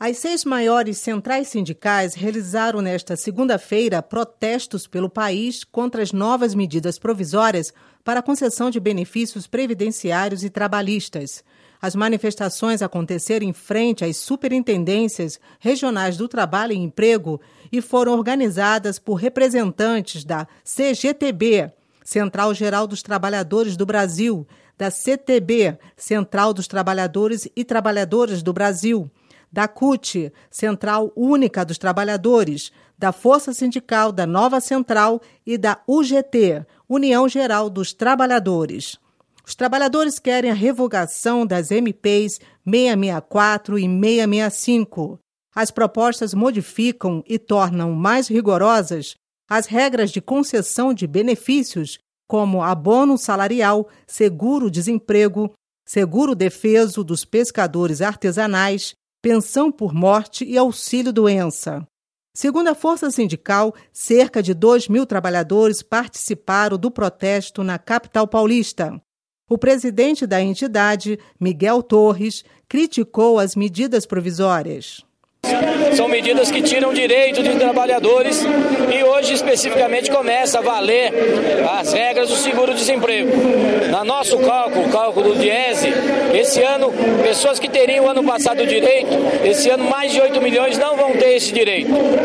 As 6 maiores centrais sindicais realizaram nesta segunda-feira protestos pelo país contra as novas medidas provisórias para a concessão de benefícios previdenciários e trabalhistas. As manifestações aconteceram em frente às superintendências regionais do trabalho e emprego e foram organizadas por representantes da CGTB, Central Geral dos Trabalhadores do Brasil, da CTB, Central dos Trabalhadores e Trabalhadoras do Brasil, da CUT, Central Única dos Trabalhadores, da Força Sindical da Nova Central e da UGT, União Geral dos Trabalhadores. Os trabalhadores querem a revogação das MPs 664 e 665. As propostas modificam e tornam mais rigorosas as regras de concessão de benefícios, como abono salarial, seguro-desemprego, seguro-defeso dos pescadores artesanais, pensão por morte e auxílio-doença. Segundo a Força Sindical, cerca de 2.000 trabalhadores participaram do protesto na capital paulista. O presidente da entidade, Miguel Torres, criticou as medidas provisórias. São medidas que tiram direito de trabalhadores e hoje especificamente começa a valer as regras do seguro-desemprego. No nosso cálculo, o cálculo do Diese, esse ano, pessoas que teriam ano passado o direito, esse ano mais de 8 milhões não vão ter esse direito.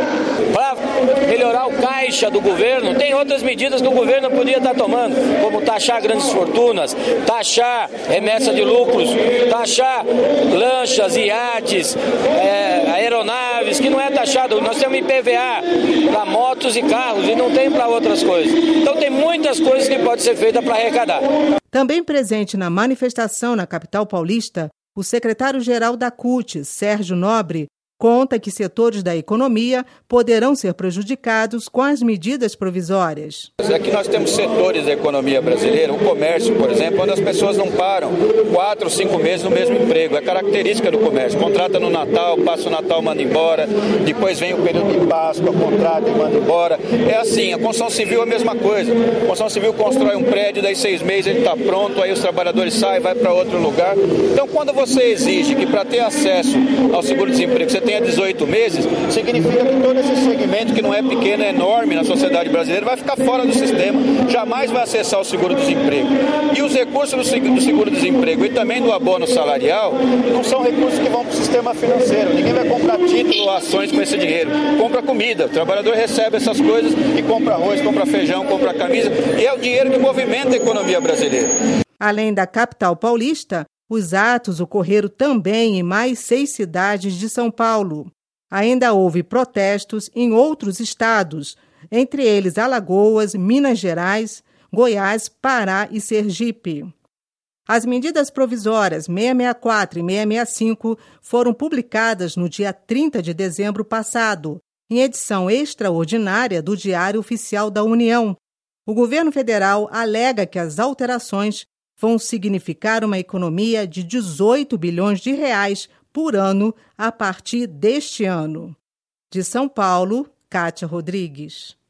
Para melhorar o caixa do governo, tem outras medidas que o governo podia estar tomando, como taxar grandes fortunas, taxar remessa de lucros, taxar lanchas, iates, aeronaves, que não é taxado. Nós temos IPVA para motos e carros e não tem para outras coisas. Então tem muitas coisas que podem ser feitas para arrecadar. Também presente na manifestação na capital paulista, o secretário-geral da CUT, Sérgio Nobre, conta que setores da economia poderão ser prejudicados com as medidas provisórias. Aqui nós temos setores da economia brasileira, o comércio, por exemplo, onde as pessoas não param 4 ou 5 meses no mesmo emprego. É característica do comércio. Contrata no Natal, passa o Natal, manda embora, depois vem o período de Páscoa, contrata e manda embora. É assim, a construção civil é a mesma coisa. A construção civil constrói um prédio, daí 6 meses ele está pronto, aí os trabalhadores saem, vai para outro lugar. Então, quando você exige que para ter acesso ao seguro-desemprego você tenha 18 meses, significa que todo esse segmento, que não é pequeno, é enorme na sociedade brasileira, vai ficar fora do sistema, jamais vai acessar o seguro-desemprego. E os recursos do seguro-desemprego e também do abono salarial não são recursos que vão para o sistema financeiro. Ninguém vai comprar título ou ações com esse dinheiro. Compra comida. O trabalhador recebe essas coisas e compra arroz, compra feijão, compra camisa. E é o dinheiro que movimenta a economia brasileira. Além da capital paulista, os atos ocorreram também em mais 6 cidades de São Paulo. Ainda houve protestos em outros estados, entre eles Alagoas, Minas Gerais, Goiás, Pará e Sergipe. As medidas provisórias 664 e 665 foram publicadas no dia 30 de dezembro passado, em edição extraordinária do Diário Oficial da União. O governo federal alega que as alterações vão significar uma economia de 18 bilhões de reais por ano a partir deste ano. De São Paulo, Kátia Rodrigues.